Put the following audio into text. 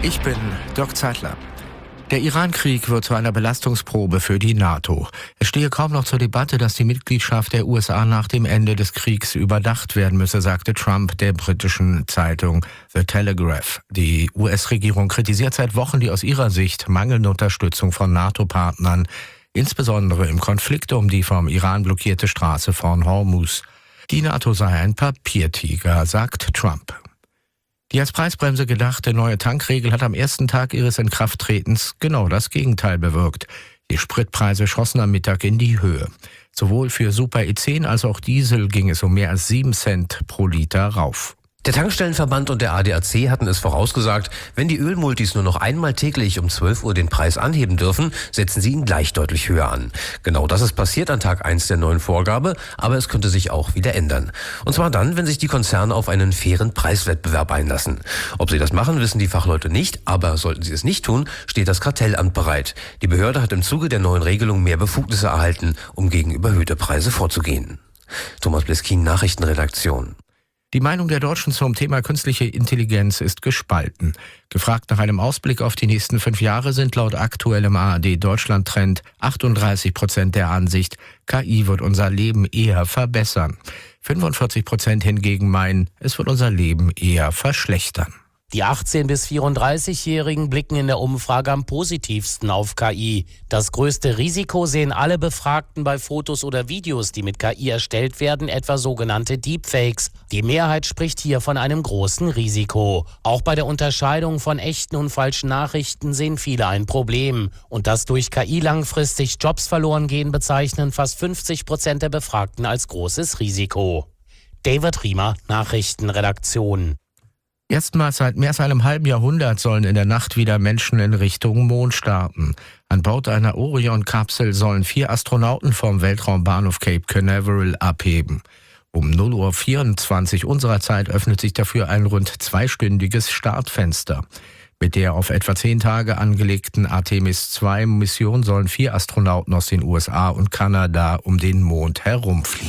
Ich bin Dirk Zeitler. Der Iran-Krieg wird zu einer Belastungsprobe für die NATO. Es stehe kaum noch zur Debatte, dass die Mitgliedschaft der USA nach dem Ende des Kriegs überdacht werden müsse, sagte Trump der britischen Zeitung The Telegraph. Die US-Regierung kritisiert seit Wochen die aus ihrer Sicht mangelnde Unterstützung von NATO-Partnern, insbesondere im Konflikt um die vom Iran blockierte Straße von Hormuz. Die NATO sei ein Papiertiger, sagt Trump. Die als Preisbremse gedachte neue Tankregel hat am ersten Tag ihres Inkrafttretens genau das Gegenteil bewirkt. Die Spritpreise schossen am Mittag in die Höhe. Sowohl für Super E10 als auch Diesel ging es um mehr als 7 Cent pro Liter rauf. Der Tankstellenverband und der ADAC hatten es vorausgesagt, wenn die Ölmultis nur noch einmal täglich um 12 Uhr den Preis anheben dürfen, setzen sie ihn gleich deutlich höher an. Genau das ist passiert an Tag 1 der neuen Vorgabe, aber es könnte sich auch wieder ändern. Und zwar dann, wenn sich die Konzerne auf einen fairen Preiswettbewerb einlassen. Ob sie das machen, wissen die Fachleute nicht, aber sollten sie es nicht tun, steht das Kartellamt bereit. Die Behörde hat im Zuge der neuen Regelung mehr Befugnisse erhalten, um gegen überhöhte Preise vorzugehen. Thomas Bleskin, Nachrichtenredaktion. Die Meinung der Deutschen zum Thema künstliche Intelligenz ist gespalten. Gefragt nach einem Ausblick auf die nächsten 5 Jahre sind laut aktuellem ARD-Deutschland-Trend 38% der Ansicht, KI wird unser Leben eher verbessern. 45% hingegen meinen, es wird unser Leben eher verschlechtern. Die 18- bis 34-Jährigen blicken in der Umfrage am positivsten auf KI. Das größte Risiko sehen alle Befragten bei Fotos oder Videos, die mit KI erstellt werden, etwa sogenannte Deepfakes. Die Mehrheit spricht hier von einem großen Risiko. Auch bei der Unterscheidung von echten und falschen Nachrichten sehen viele ein Problem. Und dass durch KI langfristig Jobs verloren gehen, bezeichnen fast 50% der Befragten als großes Risiko. David Riemer, Nachrichtenredaktion. Erstmals seit mehr als einem halben Jahrhundert sollen in der Nacht wieder Menschen in Richtung Mond starten. An Bord einer Orion-Kapsel sollen 4 Astronauten vom Weltraumbahnhof Cape Canaveral abheben. Um 0:24 Uhr unserer Zeit öffnet sich dafür ein rund 2-stündiges Startfenster. Mit der auf etwa 10 Tage angelegten Artemis-2-Mission sollen 4 Astronauten aus den USA und Kanada um den Mond herumfliegen.